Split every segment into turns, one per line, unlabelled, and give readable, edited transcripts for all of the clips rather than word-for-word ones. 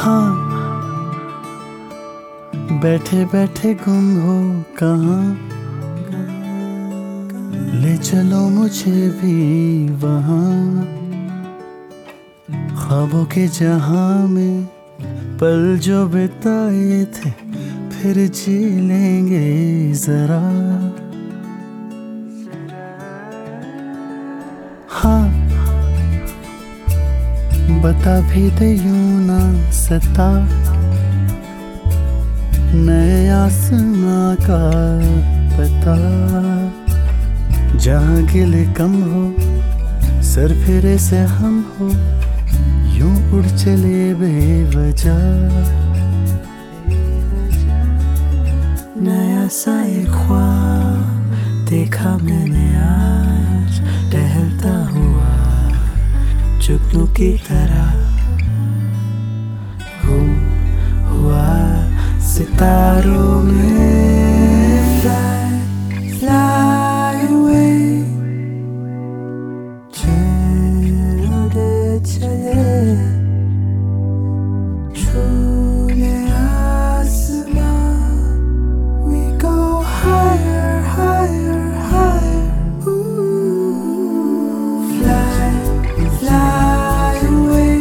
हाँ, बैठे बैठे गुम हो कहाँ, ले चलो मुझे भी वहाँ। ख्वाबों के जहां में पल जो बिताए थे फिर जी लेंगे जरा। हाँ, बता भी दे यूं ना सता नए आसमां का पता, जहाँ गिले कम हो सर फिरे से हम हो यूं उड़ चले बेवजह।
नया सा एक ख्वाब देखा मैंने आज, टहलता हुआ जुगनू की तरह हुआ सितारों में। Fly away, चले चले छूने आसमां, we go higher, higher, higher. Ooh, fly away,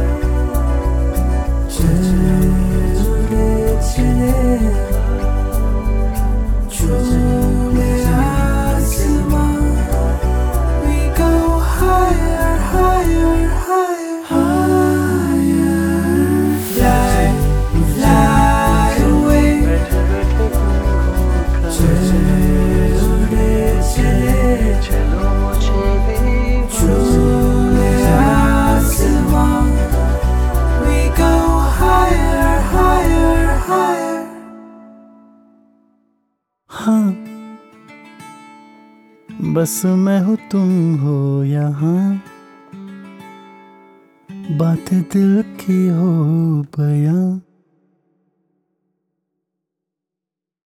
चले चले छूने आसमां, we go higher, higher, higher, higher. Fly away, चले
चलो मुझे भी
छूने आसमां, we go higher, higher, higher.
हाँ, बस मैं हूँ तुम हो यहाँ, बातें दिल की हो बयां।